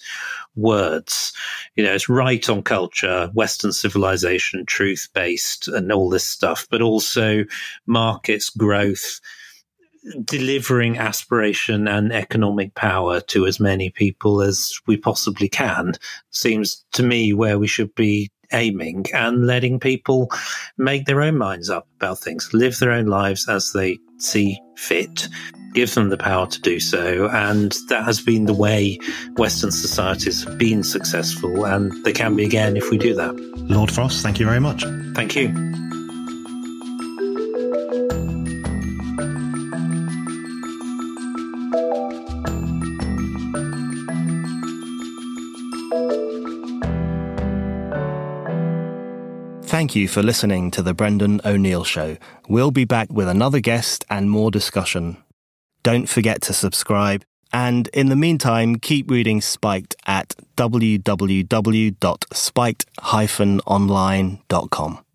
words. You know, it's right on culture, Western civilization, truth-based and all this stuff, but also markets, growth, delivering aspiration and economic power to as many people as we possibly can seems to me where we should be aiming, and letting people make their own minds up about things, live their own lives as they see fit, give them the power to do so. And that has been the way Western societies have been successful, and they can be again if we do that. Lord Frost, thank you very much. Thank you. Thank you for listening to The Brendan O'Neill Show. We'll be back with another guest and more discussion. Don't forget to subscribe, and in the meantime, keep reading Spiked at w w w dot spiked dash online dot com.